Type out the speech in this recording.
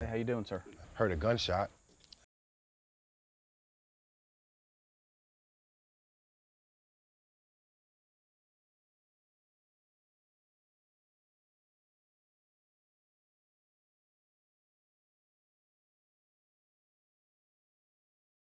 Hey, how you doing, sir? Heard a gunshot.